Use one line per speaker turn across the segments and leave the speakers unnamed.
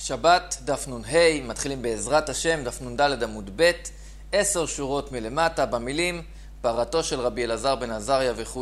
שבת, דף נ"ה, מתחילים בעזרת השם, דף נ"ד עמוד ב', 10 שורות מלמטה במילים פרתו של רבי אלעזר בן עזריה וכו'.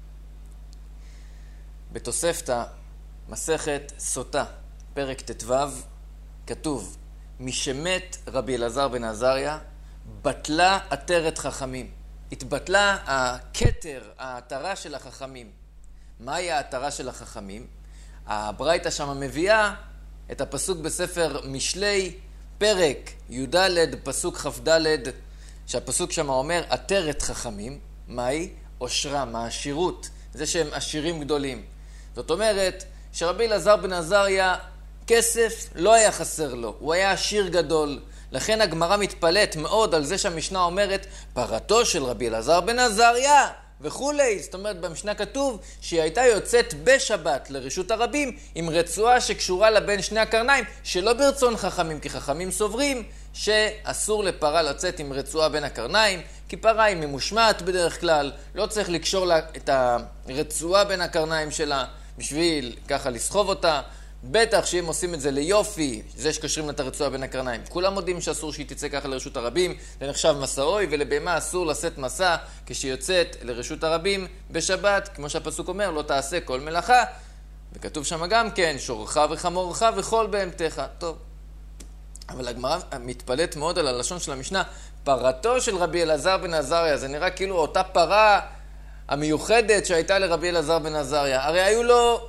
בתוספתא, מסכת סוטה, פרק ט"ו, כתוב, משמת רבי אלעזר בן עזריה, בטלה עטרת חכמים. התבטלה הכתר, העטרה של החכמים. מהי העטרה של החכמים? הברייתא שם מביאה את הפסוק בספר משלי, פרק י"ד, פסוק כ"ד, שהפסוק שם אומר, עטרת חכמים, מהי? עושרם, העשירות, זה שהם עשירים גדולים. זאת אומרת, שרבי אלעזר בן עזריה, כסף לא היה חסר לו, הוא היה עשיר גדול. לכן הגמרא מתפלאת מאוד על זה שהמשנה אומרת, פרתו של רבי אלעזר בן עזריה וכולי. זאת אומרת, במשנה כתוב שהיא הייתה יוצאת בשבת לרשות הרבים עם רצועה שקשורה לה בין שני הקרניים, שלא ברצון חכמים, כי חכמים סוברים שאסור לפרה לצאת עם רצועה בין הקרניים, כי פרה היא ממושמעת בדרך כלל, לא צריך לקשור לה את הרצועה בין הקרניים שלה בשביל ככה לסחוב אותה. בטח שאם עושים את זה ליופי, זה שקשרים את הרצועה בין הקרניים. כולם יודעים שאסור שהיא תצא ככה לרשות הרבים, זה נחשב מסעוי, ולבהמה אסור לשאת מסע כשהיא יוצאת לרשות הרבים בשבת, כמו שהפסוק אומר, לא תעשה כל מלאכה, וכתוב שם גם כן, שורך וחמורך וכל בהמתך. טוב, אבל הגמרא מתפלאת מאוד על הלשון של המשנה, פרתו של רבי אלעזר בן עזריה, זה נראה כאילו אותה פרה המיוחדת שהייתה לרבי אלעזר בן עזריה. הרי היו לו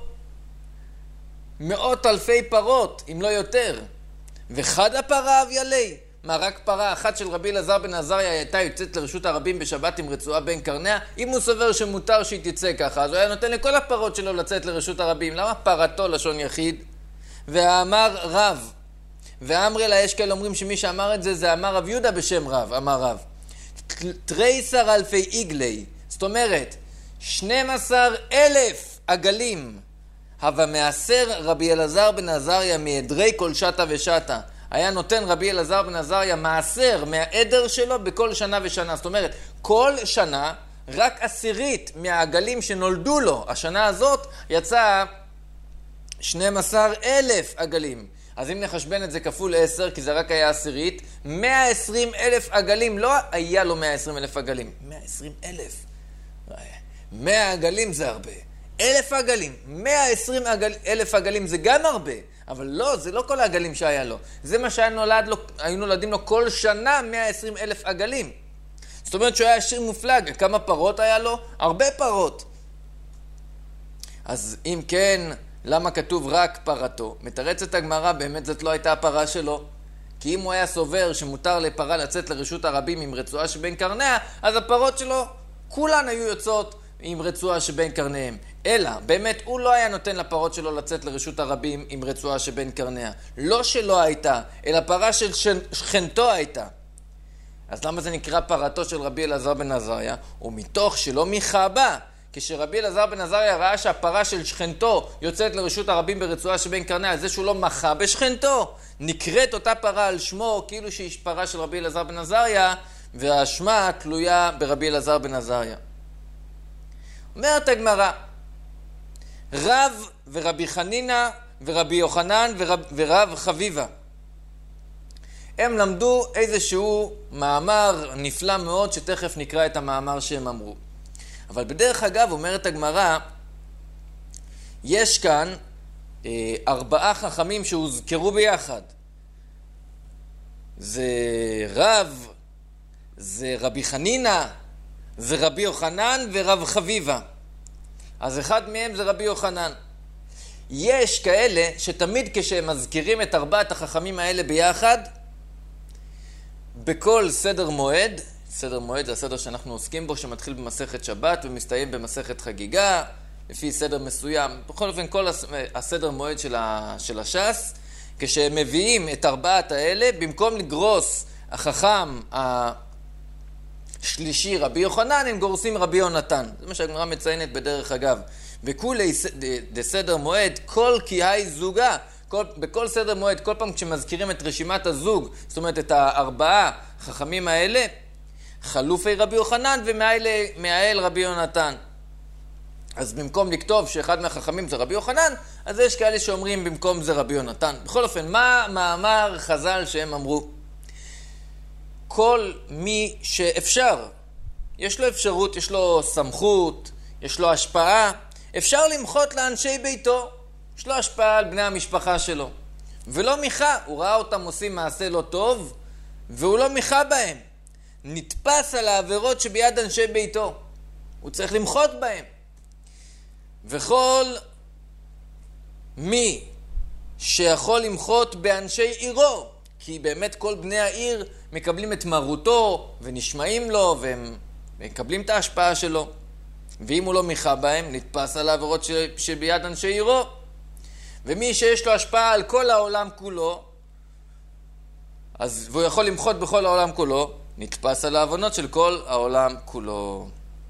מאות אלפי פרות, אם לא יותר. וחד הפרה אביילי. מה, רק פרה אחת של רבי אלעזר בן עזריה הייתה יוצאת לרשות הרבים בשבת עם רצועה בין קרניה? אם הוא סובר שמותר שהיא תצא ככה, אז הוא היה נותן לכל הפרות שלו לצאת לרשות הרבים. למה פרתו לשון יחיד? והאמר רב. ואמרי לה, יש כאלה אומרים שמי שאמר את זה, זה אמר רב יהודה בשם רב, אמר רב. תריסר אלפי עיגלי. זאת אומרת, 12,000 עגלים. הווה מעשר רבי אלעזר בן עזריה מעדרי כל שתה ושתה. היה נותן רבי אלעזר בן עזריה מעשר מהעדר שלו בכל שנה ושנה. זאת אומרת, כל שנה רק 10 מהעגלים שנולדו לו, השנה הזאת יצא 12,000 עגלים. אז אם נחשבן את זה כפול 10, כי זה רק היה 10, 120,000 עגלים, לא היה לו 120,000 עגלים, 120,000. 100 עגלים זה הרבה. 1,000 עגלים, 120,000 עגלים זה גם הרבה, אבל לא, זה לא כל העגלים שהיה לו. זה מה שהיו נולדים לו כל שנה 120,000 עגלים. זאת אומרת שהוא היה עשיר מופלג. כמה פרות היה לו? הרבה פרות. אז אם כן, למה כתוב רק פרתו? מתרצת הגמרא, באמת זאת לא הייתה הפרה שלו. כי אם הוא היה סובר שמותר לפרה לצאת לרשות הרבים עם רצועה שבין קרניה, אז הפרות שלו כולן היו יוצאות עם רצועה שבין קרניהם. אלא, באמת, הוא לא היה נותן לפרות שלו לצאת לרשות הרבים עם רצועה שבין קרניה. לא שלא הייתה, אלא פרה של שכנתו הייתה. אז למה זה נקרא פרתו של רבי אלעזר בן עזריה? ומתוך שלא מחבה, כשרבי אלעזר בן עזריה ראה שהפרה של שכנתו יוצאת לרשות הרבים ברצועה שבין קרניה, זה שהוא לא מחה בשכנתו, נקראת אותה פרה על שמו, כאילו שהיא פרה של רבי אלעזר בן עזריה, והשמה תלויה ברבי אלעזר בן עזריה. אומרת הגמרא, רב ורבי חנינה ורבי יוחנן ורב חביבה, הם למדו איזשהו מאמר נפלא מאוד, שתכף נקרא את המאמר שהם אמרו. אבל בדרך אגב, אומרת הגמרא, יש כאן 4 חכמים שהוזכרו ביחד. זה רב, זה רבי חנינה, זה רבי יוחנן ורב חביבה. אז אחד מהם זה רבי יוחנן. יש כאלה שתמיד כשהם מזכירים את 4 החכמים האלה ביחד, בכל סדר מועד, סדר מועד זה הסדר שאנחנו עוסקים בו, שמתחיל במסכת שבת ומסתיים במסכת חגיגה, לפי סדר מסוים. בכל אופן, כל הסדר מועד של הש"ס, כשהם מביאים את 4 האלה, במקום לגרוס החכם שלישי רבי יוחנן, הם גורסים רבי יונתן. זה מה שהגמרא מציינת בדרך אגב. וכולי סדר מועד, כל קהי זוגה, בכל סדר מועד, כל פעם כשמזכירים את רשימת הזוג, זאת אומרת את 4 חכמים האלה, חלופי רבי יוחנן ומעיל רבי יונתן. אז במקום לכתוב שאחד מהחכמים זה רבי יוחנן, אז יש כאלה שאומרים במקום זה רבי יונתן. בכל אופן, מה מאמר חז"ל שהם אמרו? כל מי שאפשר, יש לו אפשרות, יש לו סמכות, יש לו השפעה, אפשר למחות לאנשי ביתו, יש לו השפעה על בני המשפחה שלו. ולא מיכה, הוא ראה אותם עושים מעשה לא טוב, והוא לא מיכה בהם. נתפס על העבירות שביד אנשי ביתו. הוא צריך למחות בהם. וכל מי שיכול למחות באנשי עירו, כי באמת כל בני העיר מקבלים את מרותו ונשמעים לו והם מקבלים את ההשפעה שלו. ואם הוא לא מיכה בהם, נתפס על העבירות שביד אנשי עירו. ומי שיש לו השפעה על כל העולם כולו, והוא יכול למחות בכל העולם כולו, נתפס על העוונות של כל העולם כולו.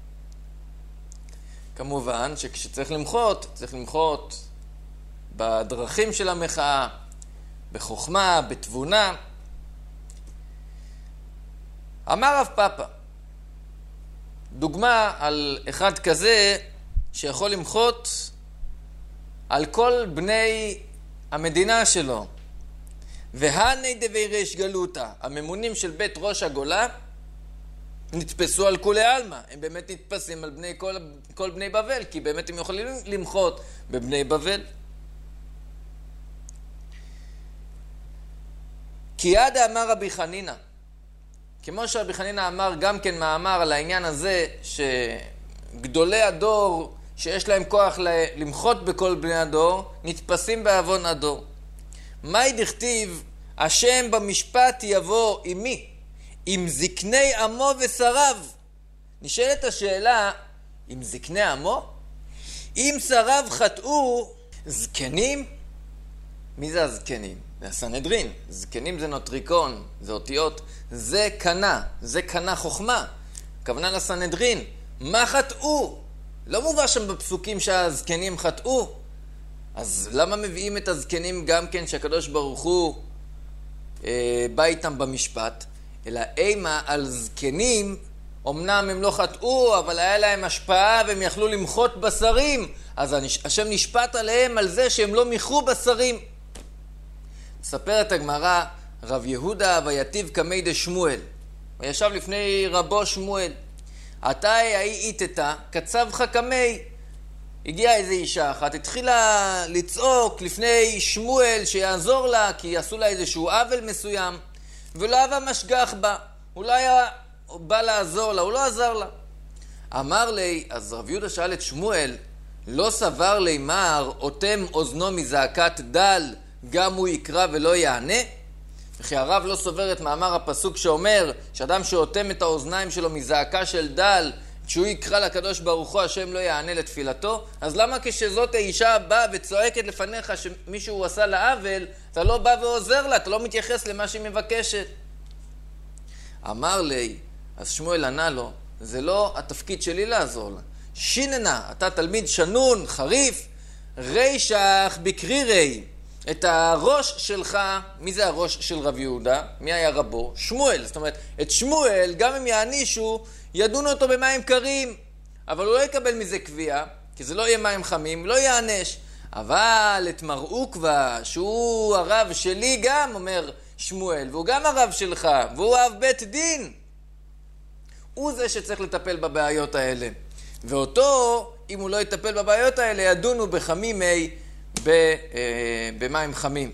כמובן שכשצריך למחות, צריך למחות בדרכים של המחאה, בחוכמה, בתבונה. אמר רב פאפא, דוגמה על אחד כזה שיכול למחות על כל בני המדינה שלו. והני דבי ריש גלותה, הממונים של בית ראש הגולה, נתפסו על כולי אלמה. הם באמת נתפסים על בני כל בני בבל, כי באמת הם יכולים למחות בבני בבל. כי עד אמר רבי חנינא, כמו שרבי חנינא אמר גם כן מאמר על העניין הזה, שגדולי הדור שיש להם כוח למחות בכל בני הדור, נתפסים בעוון הדור. מהי דכתיב, השם במשפט יבוא עם מי? עם זקני עמו ושריו. נשאלת השאלה, עם זקני עמו? אם שריו חטאו, זקנים? מי זה הזקנים? זה הסנהדרין. זקנים זה נוטריקון, זה אותיות. זה קנה חוכמה. הכוונה לסנהדרין. מה חטאו? לא מובא שם בפסוקים שהזקנים חטאו. אז למה מביאים את הזקנים גם כן שהקדוש ברוך הוא בא איתם במשפט? אלא אימה על זקנים, אמנם הם לא חטאו, אבל היה להם השפעה והם יכלו למחות בשרים. אז השם נשפט עליהם על זה שהם לא מיחו בשרים. מספרת הגמרא, רב יהודה ויתיב קמי דשמואל. הוא ישב לפני רבו שמואל. עתה איתתה, קצבך קמי. הגיעה איזו אישה אחת, התחילה לצעוק לפני שמואל שיעזור לה, כי עשו לה איזשהו עוול מסוים, ולא היה משגח בה. הוא לא היה בא לעזור לה, הוא לא עזר לה. אמר לי, אז רב יהודה שאל את שמואל, לא סבר לי מר, אותם אוזנו מזעקת דל, גם הוא יקרא ולא יענה? וכי הרב לא סובר את מאמר הפסוק שאומר, שאדם שאותם את האוזניים שלו מזעקה של דל, כשהוא יקרא לקדוש ברוך הוא, השם לא יענה לתפילתו? אז למה כשזאת האישה באה וצועקת לפניך שמישהו עשה לה עוול, אתה לא בא ועוזר לה, אתה לא מתייחס למה שהיא מבקשת? אמר לי, אז שמואל ענה לו, זה לא התפקיד שלי לעזור לה. שיננה, אתה תלמיד שנון, חריף, רישך בקרירי. את הראש שלך, מי זה הראש של רב יהודה? מי היה רבו? שמואל. זאת אומרת, את שמואל, גם אם יענישו, ידונו אותו במים קרים. אבל הוא לא יקבל מזה קביעה, כי זה לא יהיה מים חמים, לא יענש. אבל את מר עוקבא, שהוא הרב שלי גם, אומר שמואל, והוא גם הרב שלך, והוא אב בית דין. הוא זה שצריך לטפל בבעיות האלה. ואותו, אם הוא לא יטפל בבעיות האלה, ידונו בחמימי במים חמים.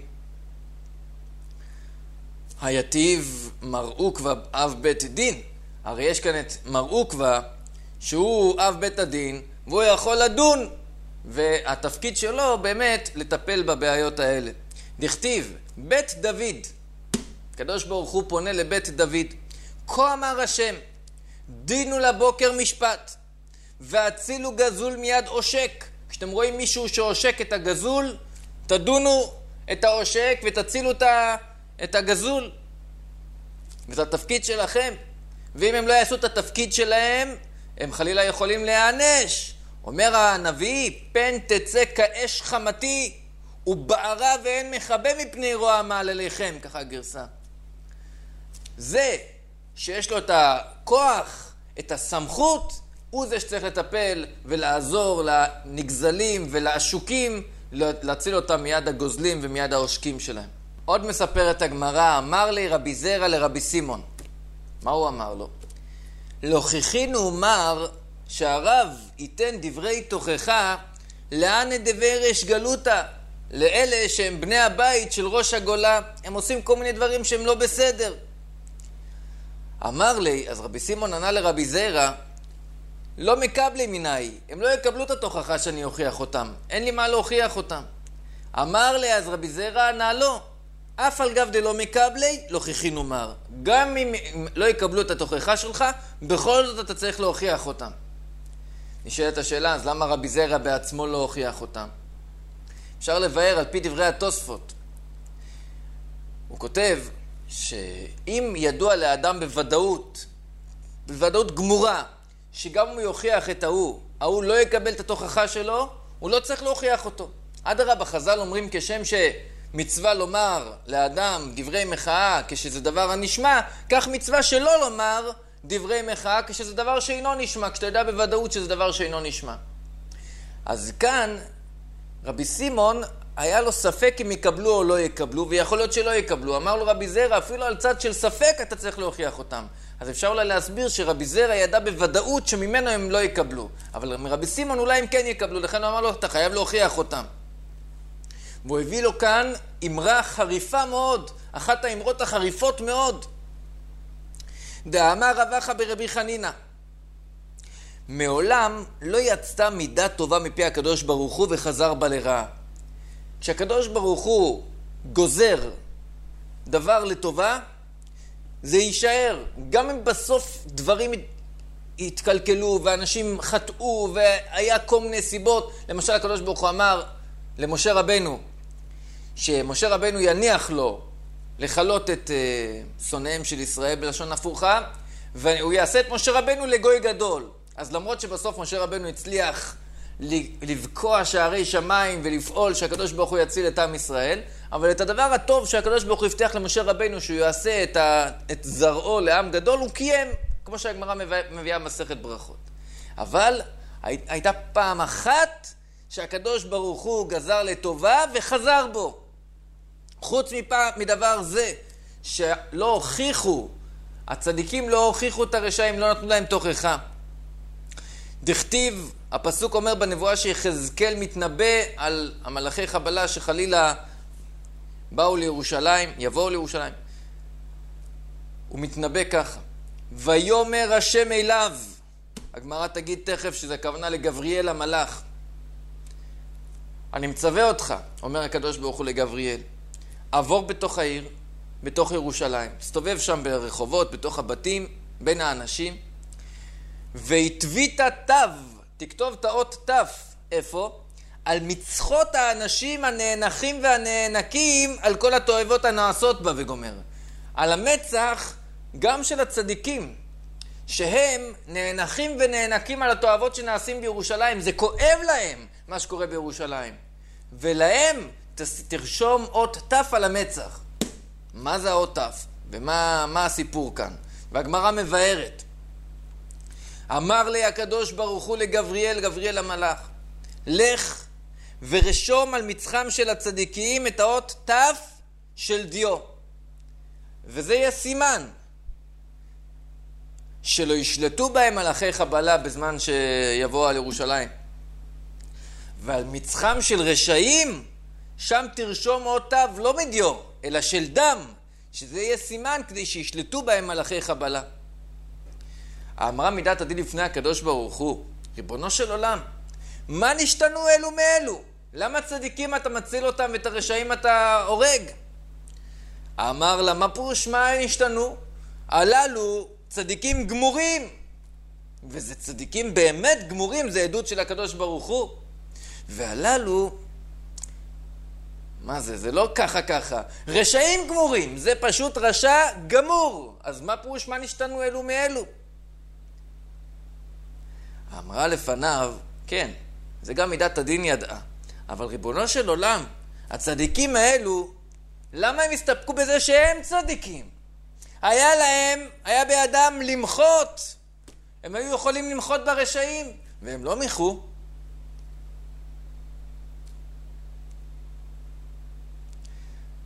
היתיב מר עוקבא אב בית דין. הרי יש כאן את מר עוקבא שהוא אב בית הדין, והוא יכול לדון, והתפקיד שלו באמת לטפל בבעיות האלה. דכתיב, בית דוד, הקדוש ברוך הוא פונה לבית דוד, כה אמר השם, דינו לבוקר משפט, והצילו גזול מיד עושק. כשאתם רואים מישהו שעושק את הגזול, תדונו את העושק ותצילו את הגזול. וזה התפקיד שלכם. ואם הם לא יעשו את התפקיד שלהם, הם חלילה יכולים להיענש. אומר הנביא, פן תצא כאש חמתי, ובערה ואין מכבה מפני רוע מעלליכם, ככה הגרסה. זה שיש לו את הכוח, את הסמכות, הוא זה שצריך לטפל ולעזור לנגזלים ולעשוקים להציל אותם מיד הגוזלים ומיד העושקים שלהם. עוד מספרת הגמרא, אמר לי רבי זרע לרבי סימון. מה הוא אמר לו? להוכיחינו ומר שהרב ייתן דברי תוכחה לאן דברש גלותה, לאלה שהם בני הבית של ראש הגולה, הם עושים כל מיני דברים שהם לא בסדר. אמר לי, אז רבי סימון ענה לרבי זרע, לא מקבלי מיני, הם לא יקבלו את התוכחה שאני אוכיח אותם, אין לי מה להוכיח אותם. אמר לי, אז רבי זרע ענה לו, אף על גב דלא מקבלי, לא כיכינו מר. גם אם לא יקבלו את התוכחה שלך, בכל זאת אתה צריך להוכיח אותם. נשאלת השאלה, אז למה רבי זרע בעצמו לא הוכיח אותם? אפשר לבאר על פי דברי התוספות. הוא כותב שאם ידוע לאדם בוודאות גמורה, שגם אם הוא יוכיח את ההוא לא יקבל את התוכחה שלו, הוא לא צריך להוכיח אותו. אדרבה, חז"ל אומרים כשם שמצווה לומר לאדם דברי מחאה כשזה דבר הנשמע, כך מצווה שלא לומר דברי מחאה כשזה דבר שאינו נשמע, כשאתה יודע בוודאות שזה דבר שאינו נשמע. אז כאן רבי סימון היה לו ספק אם יקבלו או לא יקבלו, ויכול להיות שלא יקבלו. אמר לו רבי זרע, אפילו על צד של ספק אתה צריך להוכיח אותם. אז אפשר אולי להסביר שרבי זרע ידע בוודאות שממנו הם לא יקבלו. אבל מרבי סימון אולי הם כן יקבלו, לכן הוא אמר לו, אתה חייב להוכיח אותם. והוא הביא לו כאן אמרה חריפה מאוד, אחת האמרות החריפות מאוד. דאמר רב אחא ברבי חנינא, מעולם לא יצאה מידה טובה מפי הקדוש ברוך הוא וחזר בה לרעה. כשהקדוש ברוך הוא גוזר דבר לטובה, זה יישאר. גם אם בסוף דברים התקלקלו ואנשים חטאו והיה כל מיני סיבות. למשל הקדוש ברוך הוא אמר למשה רבנו, שמשה רבנו יניח לו לחלות את שונאיהם של ישראל בלשון הפוכה, והוא יעשה את משה רבנו לגוי גדול. אז למרות שבסוף משה רבנו הצליח לבקוע שערי שמיים ולפעול שהקדוש ברוך הוא יציל את עם ישראל, אבל את הדבר הטוב שהקדוש ברוך הוא הבטיח למשה רבנו שהוא יעשה את זרעו לעם גדול, הוא קיים, כמו שהגמרא מביאה מסכת ברכות. אבל הייתה פעם אחת שהקדוש ברוך הוא גזר לטובה וחזר בו. חוץ מדבר זה שלא הוכיחו, הצדיקים לא הוכיחו את הרשעים, לא נתנו להם תוכחה. דכתיב, הפסוק אומר בנבואה שיחזקאל מתנבא על המלאכי חבלה שחלילה באו לירושלים, יבואו לירושלים. הוא מתנבא ככה, ויאמר השם אליו, הגמרא תגיד תכף שזה הכוונה לגבריאל המלאך. אני מצווה אותך, אומר הקדוש ברוך הוא לגבריאל, עבור בתוך העיר, בתוך ירושלים, תסתובב שם ברחובות, בתוך הבתים, בין האנשים, והתווית תו, תכתוב את האות תו, איפה? על מצחות האנשים הנאנחים והנאנקים על כל התועבות הנעשות בה, וגומר. על המצח גם של הצדיקים, שהם נאנחים ונאנקים על התועבות שנעשים בירושלים, זה כואב להם מה שקורה בירושלים. ולהם תרשום אות תו על המצח. מה זה האות תו? ומה הסיפור כאן? והגמרא מבארת. אמר לי הקדוש ברוך הוא לגבריאל, גבריאל המלאך, לך ורשום על מצחם של הצדיקים את האות תו של דיו. וזה יהיה סימן שלא ישלטו בהם מלאכי חבלה בזמן שיבואו על ירושלים. ועל מצחם של רשעים, שם תרשום אות תו לא מדיו, אלא של דם, שזה יהיה סימן כדי שישלטו בהם מלאכי חבלה. אמרה מידת הדין לפני הקדוש ברוך הוא, ריבונו של עולם, מה נשתנו אלו מאלו? למה צדיקים אתה מציל אותם ואת הרשעים אתה הורג? אמר לה, מה פירוש מה נשתנו? הללו צדיקים גמורים, וזה צדיקים באמת גמורים, זה עדות של הקדוש ברוך הוא. והללו, מה זה? זה לא ככה. רשעים גמורים, זה פשוט רשע גמור. אז מה פירוש מה נשתנו אלו מאלו? אמרה לפניו, כן, זה גם מידת הדין ידעה. אבל ריבונו של עולם, הצדיקים האלו, למה הם הסתפקו בזה שהם צדיקים? היה בידם למחות. הם היו יכולים למחות ברשעים, והם לא מיחו.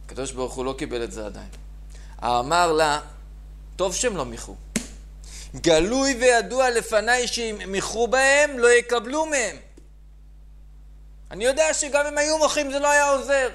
הקדוש ברוך הוא לא קיבל את זה עדיין. אמר לה, טוב שהם לא מיחו. גלוי וידוע לפניי שאם מיחו בהם, לא יקבלו מהם. אני יודע שגם אם היו מוחים זה לא היה עוזר.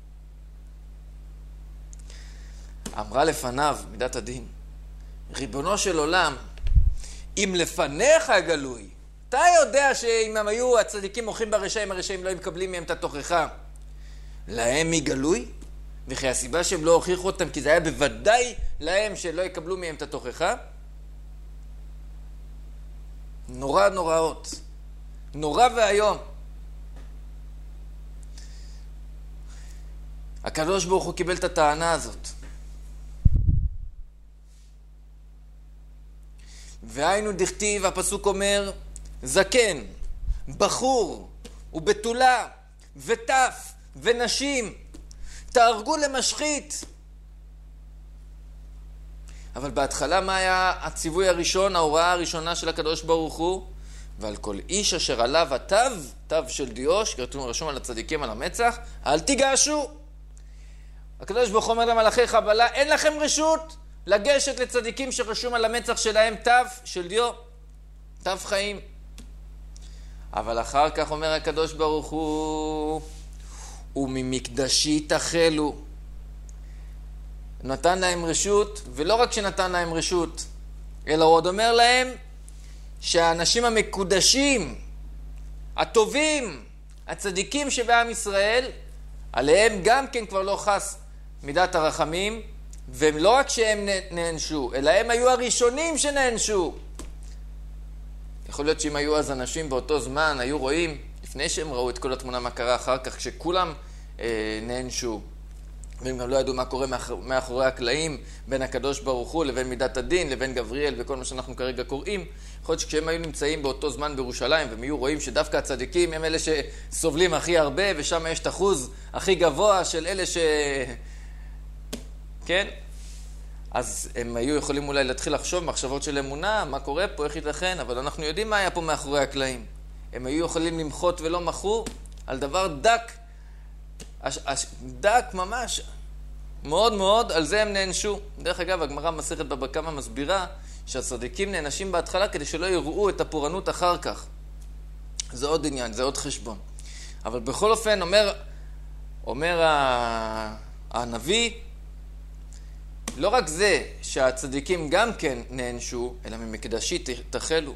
אמרה לפניו, מידת הדין, ריבונו של עולם, אם לפניך גלוי, אתה יודע שאם הם היו הצדיקים מוחים ברשעים, הרשעים לא מקבלים מהם את התוכחה. להם מי גלוי? וכי הסיבה שהם לא הוכיחו אותם, כי זה היה בוודאי להם שלא יקבלו מהם את התוכחה. נורא נוראות. נורא והיום. הקדוש ברוך הוא קיבל את הטענה הזאת. והיינו דכתיב, הפסוק אומר, זקן, בחור ובתולה וטף ונשים תהרגו למשחית. אבל בהתחלה מה היה הציווי הראשון, ההוראה הראשונה של הקדוש ברוך הוא? ועל כל איש אשר עליו התו, תו של דיוש, רשום על הצדיקים על המצח, אל תיגשו. הקדוש ברוך הוא אומר למלאכי חבלה, אין לכם רשות לגשת לצדיקים שרשום על המצח שלהם תו של דיו, תו חיים. אבל אחר כך אומר הקדוש ברוך הוא, וממקדשי תחלו. נתן להם רשות, ולא רק שנתן להם רשות, אלא הוא עוד אומר להם שהאנשים המקודשים, הטובים, הצדיקים שבעם ישראל, עליהם גם כן כבר לא חס מידת הרחמים, והם לא רק שהם נענשו, אלא הם היו הראשונים שנענשו. יכול להיות שאם היו אז אנשים באותו זמן, היו רואים, לפני שהם ראו את כל התמונה מה קרה אחר כך, כשכולם נענשו, והם גם לא ידעו מה קורה מאחורי הקלעים, בין הקדוש ברוך הוא לבין מידת הדין, לבין גבריאל וכל מה שאנחנו כרגע קוראים. יכול להיות שכשהם היו נמצאים באותו זמן בירושלים, והם היו רואים שדווקא הצדיקים הם אלה שסובלים הכי הרבה, ושם יש את אחוז הכי גבוה של אלה כן? אז הם היו יכולים אולי להתחיל לחשוב מחשבות של אמונה, מה קורה פה, איך ייתכן, אבל אנחנו יודעים מה היה פה מאחורי הקלעים. הם היו יכולים למחות ולא מחו על דבר דק, דק ממש, מאוד מאוד, על זה הם נענשו. דרך אגב, הגמרא מסכת בבא קמא מסבירה שהצדיקים נענשים בהתחלה כדי שלא יראו את הפורענות אחר כך. זה עוד עניין, זה עוד חשבון. אבל בכל אופן, אומר הנביא, לא רק זה שהצדיקים גם כן נענשו, אלא ממקדשי תחלו.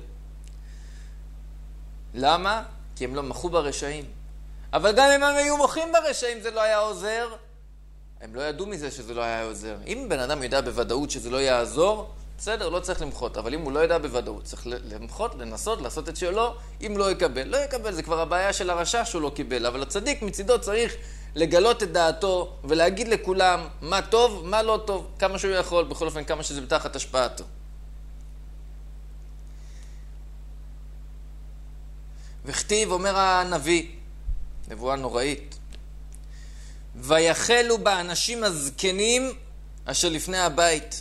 למה? כי הם לא מחו ברשעים. אבל גם אם הם היו מוחים ברשעים זה לא היה עוזר. הם לא ידעו מזה שזה לא היה עוזר. אם בן אדם ידע בוודאות שזה לא יעזור, בסדר, לא צריך למחות. אבל אם הוא לא ידע בוודאות, צריך למחות, לנסות, לעשות את שלו. אם לא יקבל, לא יקבל. זה כבר הבעיה של הרשע שהוא לא קיבל. אבל הצדיק מצידו צריך לגלות את דעתו ולהגיד לכולם מה טוב, מה לא טוב, כמה שהוא יכול, בכל אופן כמה שזה בתחת השפעתו. וכתיב, אומר הנביא, נבואה נוראית, ויחלו באנשים הזקנים אשר לפני הבית.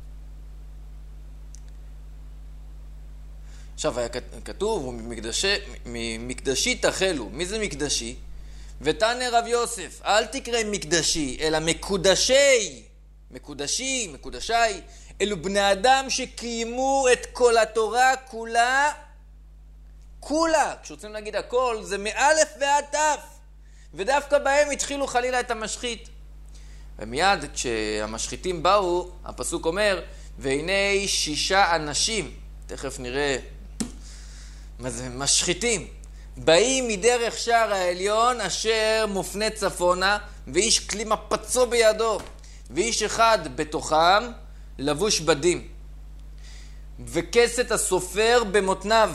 עכשיו היה כתוב, ממקדשי תחלו. מי זה מקדשי? ותענה רב יוסף, אל תקרא מקדשי, אלא מקודשי, מקודשי, אלו בני אדם שקיימו את כל התורה כולה. כשרוצים להגיד הכל, זה מאלף ועד תף. ודווקא בהם התחילו חלילה את המשחית. ומיד כשהמשחיתים באו, הפסוק אומר, והנה 6 אנשים, תכף נראה מה זה משחיתים, באים מדרך שער העליון אשר מופנה צפונה, ואיש כלי מפצו בידו, ואיש אחד בתוכם לבוש בדים, וכסת הסופר במותניו,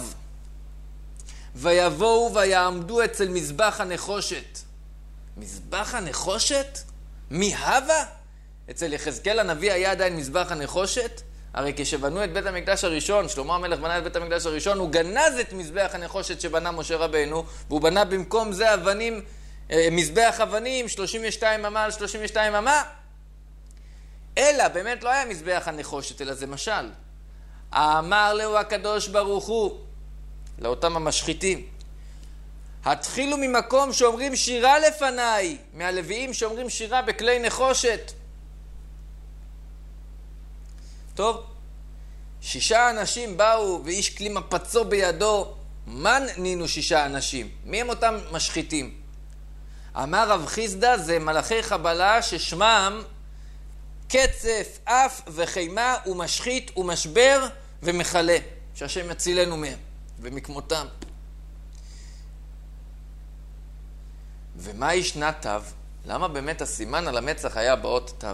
ויבואו ויעמדו אצל מזבח הנחושת. מזבח הנחושת? מי הווה? אצל יחזקאל הנביא היה עדיין מזבח הנחושת? הרי כשבנו את בית המקדש הראשון, שלמה המלך בנה את בית המקדש הראשון, הוא גנז את מזבח הנחושת שבנה משה רבנו, והוא בנה במקום זה אבנים, מזבח אבנים, 32 אמה על 32 אמה. אלא, באמת לא היה מזבח הנחושת, אלא זה משל. אמר לו הקדוש ברוך הוא, לאותם המשחיתים, התחילו ממקום שאומרים שירה לפניי, מהלוויים שאומרים שירה בכלי נחושת. טוב, 6 אנשים באו ואיש כלי מפצו בידו. מן נינו 6 אנשים? מי הם אותם משחיתים? אמר רב חיסדא, זה מלאכי חבלה ששמם קצף, אף וחימה ומשחית ומשבר ומחלה, שהשם יצילנו מהם ומכמותם. ומה ישנה תו? למה באמת הסימן על המצח היה באות תו?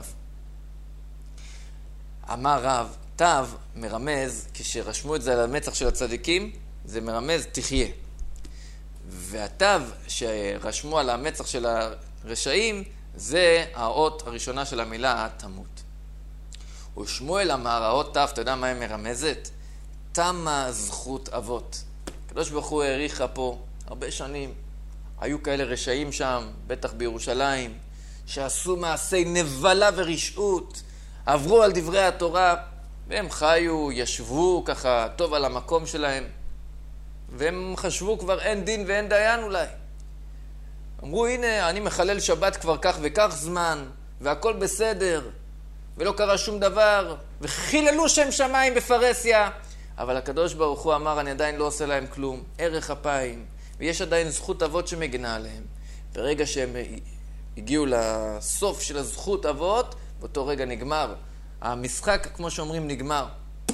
אמר רב, תו מרמז, כשרשמו את זה על המצח של הצדיקים, זה מרמז תחיה. והתו שרשמו על המצח של הרשעים, זה האות הראשונה של המילה תמות. ושמואל אמר, האות תו, אתה יודע מה היא מרמזת? תמה זכות אבות. הקדוש ברוך הוא העריכה פה הרבה שנים. היו כאלה רשעים שם, בטח בירושלים, שעשו מעשי נבלה ורשעות, עברו על דברי התורה, והם חיו, ישבו ככה טוב על המקום שלהם, והם חשבו כבר אין דין ואין דיין אולי. אמרו, הנה, אני מחלל שבת כבר כך וכך זמן, והכל בסדר, ולא קרה שום דבר, וחיללו שם שמיים בפרסיה. אבל הקדוש ברוך הוא אמר, אני עדיין לא עושה להם כלום, ערך אפיים, ויש עדיין זכות אבות שמגנה עליהם. ברגע שהם הגיעו לסוף של הזכות אבות, באותו רגע נגמר. המשחק, כמו שאומרים, נגמר.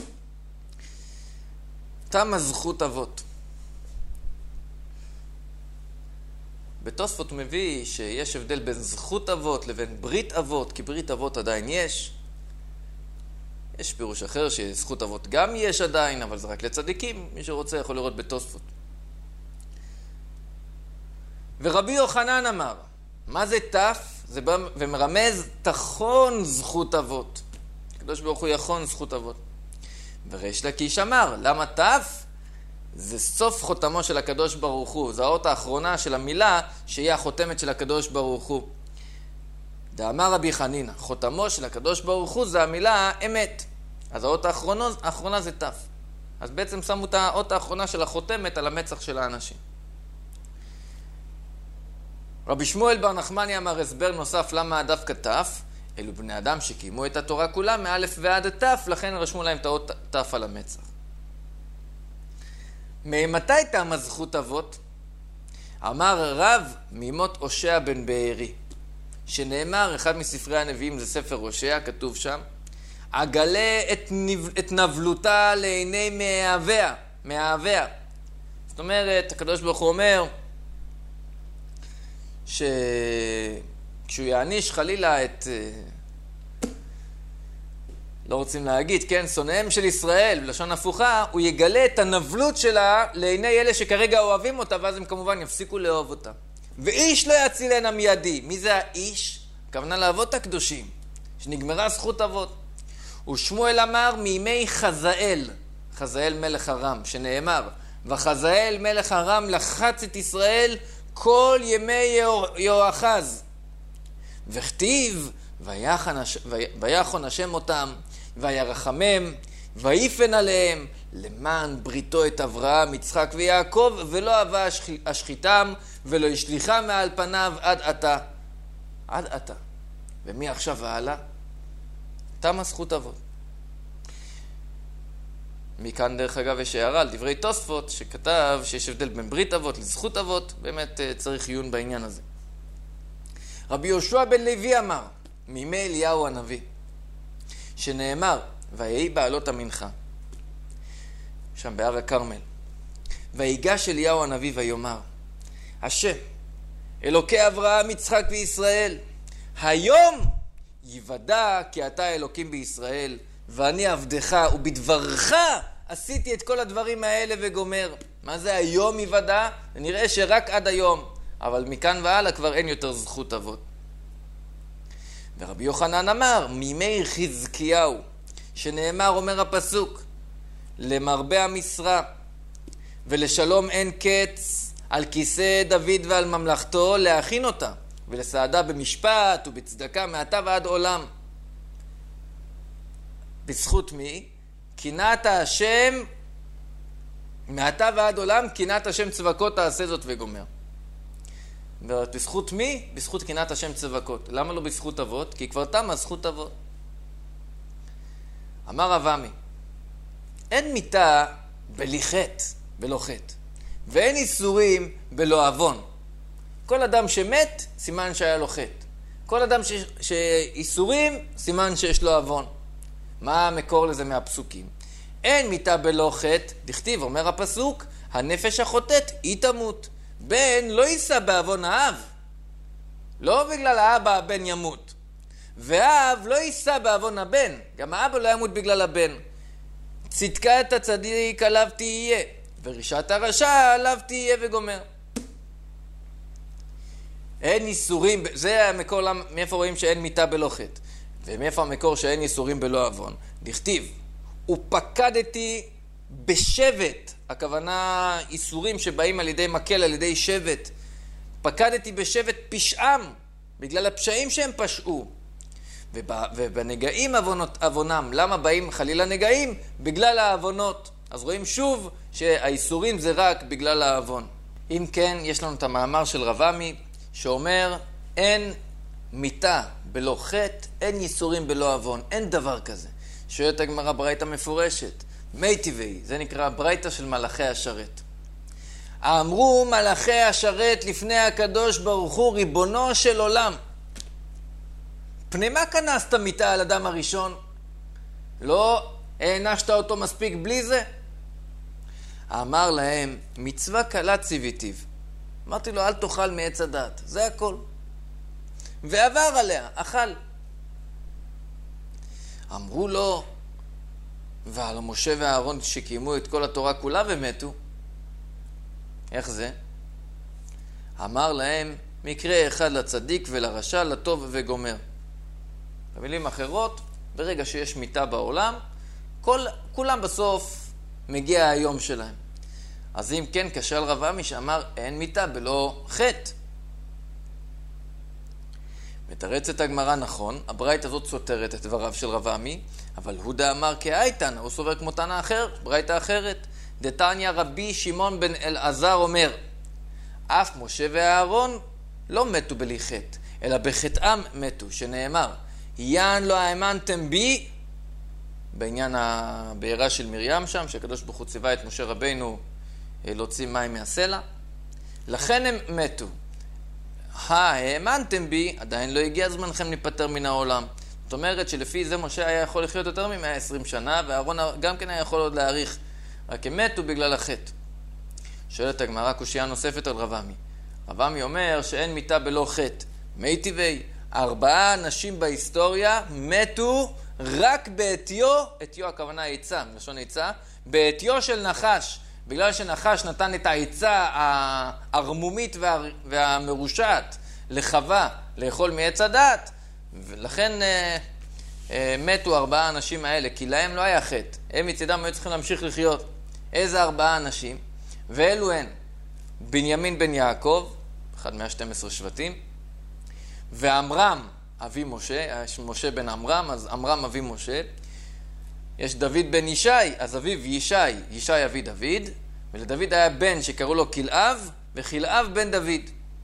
תמה זכות אבות. בתוספות מביא שיש הבדל בין זכות אבות לבין ברית אבות, כי ברית אבות עדיין יש. יש פירוש אחר שזכות אבות גם יש עדיין, אבל זה רק לצדיקים. מי שרוצה יכול לראות בתוספות. ורבי יוחנן אמר, מה זה תף? זה בא ומרמז תכון זכות אבות. הקדוש ברוך הוא יכון זכות אבות. וריש לקיש אמר, למה תף? זה סוף חותמו של הקדוש ברוך הוא. זו האות האחרונה של המילה שהיא החותמת של הקדוש ברוך הוא. דאמר רבי חנינא, חותמו של הקדוש ברוך הוא זה המילה אמת. אז האות האחרונה זה תף. אז בעצם שמו את האות האחרונה של החותמת על המצח של האנשים. רבי שמואל בר נחמני אמר הסבר נוסף למה דווקא תף, אלו בני אדם שקיימו את התורה כולה מאלף ועד תף, לכן רשמו להם את האות תף על המצח. ממתי תמה זכות אבות? אמר רב מימות הושע בן בארי, שנאמר, אחד מספרי הנביאים זה ספר הושע, כתוב שם, אגלה את נבלותה לעיני מאהביה. זאת אומרת, הקדוש ברוך הוא אומר, שכשהוא יעניש חלילה את, לא רוצים להגיד, כן, שונאיהם של ישראל, בלשון הפוכה, הוא יגלה את הנבלות שלה לעיני אלה שכרגע אוהבים אותה, ואז הם כמובן יפסיקו לאהוב אותה. ואיש לא יצילנה מידי. מי זה האיש? הכוונה לאבות הקדושים, שנגמרה זכות אבות. ושמואל אמר מימי חזאל מלך ארם, שנאמר, וחזאל מלך ארם לחץ את ישראל כל ימי יהואחז. וכתיב, ויחון השם אותם, וירחמם, ויפן עליהם, למען בריתו את אברהם, יצחק ויעקב, ולא אהבה השחיתם, ולא השליחה מעל פניו עד עתה. עד עתה. ומי עכשיו והלאה? תמה זכות אבות. מכאן דרך אגב יש הערה על דברי תוספות שכתב שיש הבדל בין ברית אבות לזכות אבות, באמת צריך עיון בעניין הזה. רבי יהושע בן לוי אמר, מימי אליהו הנביא, שנאמר, ויהי בעלות המנחה, שם בהר הכרמל, ויגש אליהו הנביא ויאמר, השם, אלוקי אברהם, יצחק וישראל, היום יוודע כי אתה אלוקים בישראל, ואני עבדך, ובדברך עשיתי את כל הדברים האלה וגומר. מה זה היום יוודע? נראה שרק עד היום, אבל מכאן והלאה כבר אין יותר זכות אבות. ורבי יוחנן אמר, מימי חזקיהו, שנאמר, אומר הפסוק, למרבה המשרה ולשלום אין קץ על כיסא דוד ועל ממלכתו, להכין אותה ולסעדה במשפט ובצדקה מעתה ועד עולם. בזכות מי? קנאת השם, מעתה ועד עולם, קנאת השם צבקות תעשה זאת וגומר. בזכות מי? בזכות קנאת השם צבקות. למה לא בזכות אבות? כי כבר תמה זכות אבות. אמר רב עמי, אין מיתה בלי חטא, בלא חטא, ואין איסורים בלא עוון. כל אדם שמת, סימן שהיה לו חטא. כל אדם שאיסורים, סימן שיש לו עוון. מה המקור לזה מהפסוקים? אין מיתה בלא חטא, דכתיב, אומר הפסוק, הנפש החוטאת היא תמות. בן לא יישא בעוון האב. לא בגלל האבא הבן ימות. ואב לא יישא בעוון הבן. גם האבא לא ימות בגלל הבן. צדקת הצדיק עליו תהיה, ורשעת הרשע עליו תהיה וגומר. אין איסורים, זה המקור מאיפה רואים שאין מיתה בלא חטא. ומאיפה המקור שאין איסורים בלא עוון? דכתיב, ופקדתי בשבט, הכוונה איסורים שבאים על ידי מקל, על ידי שבט. פקדתי בשבט פשעם, בגלל הפשעים שהם פשעו. ובנגעים עוונם. למה באים חלילה נגעים? בגלל העוונות. אז רואים שוב שהאיסורים זה רק בגלל העוון. אם כן, יש לנו את המאמר של רב עמי, שאומר, אין מיתה בלא חטא, אין ייסורים בלא עוון, אין דבר כזה. שואלת הגמרא ברייתא מפורשת, מי טבעי, זה נקרא ברייתא של מלאכי השרת. אמרו מלאכי השרת לפני הקדוש ברוך הוא ריבונו של עולם. פני מה כנסת מיתה על אדם הראשון? לא הענשת אותו מספיק בלי זה? אמר להם, מצווה קלה ציוויתיו. אמרתי לו, אל תאכל מעץ הדעת, זה הכל. ועבר עליה, אכל. אמרו לו, ועל משה ואהרון שקיימו את כל התורה כולה ומתו. איך זה? אמר להם, מקרה אחד לצדיק ולרשע, לטוב וגומר. במילים אחרות, ברגע שיש מיתה בעולם, כולם בסוף מגיע היום שלהם. אז אם כן, כשל רב עמי שאמר, אין מיתה בלא חטא. מתרצת הגמרא נכון, הברייתא הזאת סותרת את דבריו של רב עמי, אבל הוא דאמר כאייתנא, הוא סובר כמו תנא אחר, ברייתא אחרת. דתניא רבי שמעון בן אלעזר אומר, אף משה ואהרון לא מתו בלי חטא, אלא בחטאם מתו, שנאמר, יען לא האמנתם בי, בעניין הבעירה של מרים שם, שהקדוש ברוך הוא ציווה את משה רבינו להוציא מים מהסלע, לכן הם מתו. האמנתם בי, עדיין לא הגיע זמנכם להיפטר מן העולם. זאת אומרת שלפי זה משה היה יכול לחיות יותר מ-120 שנה, ואהרון גם כן היה יכול עוד להאריך, רק הם מתו בגלל החטא. שואלת הגמרא קושיה נוספת על רב עמי. רב עמי אומר שאין מיתה בלא חטא. מי טבעי, 4 אנשים בהיסטוריה מתו רק בעטיו, עטיו הכוונה העיצה, מלשון עיצה, בעטיו של נחש. בגלל שנחש נתן את העיצה הערמומית והמרושעת לחווה לאכול מעץ הדעת, ולכן מתו 4 אנשים האלה, כי להם לא היה חטא. הם מצדם היו צריכים להמשיך לחיות. איזה 4 אנשים? ואלו הן בנימין בן יעקב, אחד מה-12 שבטים, ועמרם אבי משה, יש משה בן עמרם, אז עמרם אבי משה. יש דוד בן ישי, אז אביו ישי, ישי אבי דוד, ולדוד היה בן שקראו לו כלאב, וכלאב בן דוד.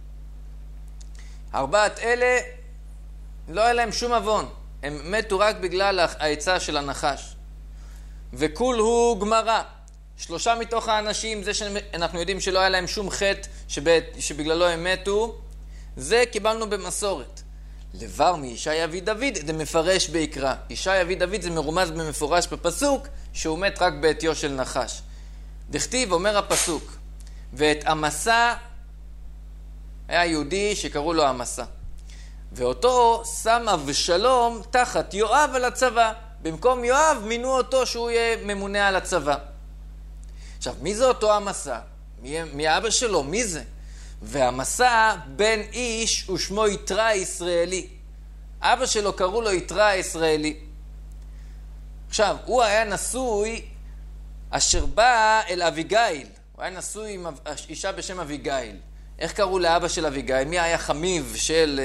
4 אלה לא היה להם שום עוון, הם מתו רק בגלל העצה של הנחש. וכול הוא גמרא. 3 מתוך האנשים, זה שאנחנו יודעים שלא היה להם שום חטא שבגללו הם מתו, זה קיבלנו במסורת. לבר מישי אבי דוד, זה מפרש בעיקרה. ישי אבי דוד זה מרומז במפורש בפסוק, שהוא מת רק בעטיו של נחש. דכתיב, אומר הפסוק, ואת עמסה, היה יהודי שקראו לו עמסה. ואותו שם אבשלום תחת יואב על הצבא. במקום יואב מינו אותו שהוא יהיה ממונה על הצבא. עכשיו, מי זה אותו עמסה? מי אבא שלו? מי זה? והמסע בן איש ושמו יתרא הישראלי. אבא שלו קראו לו יתרא הישראלי. עכשיו, הוא היה נשוי אשר בא אל אביגיל. הוא היה נשוי עם אישה בשם אביגיל. איך קראו לאבא של אביגיל? מי היה חמיו של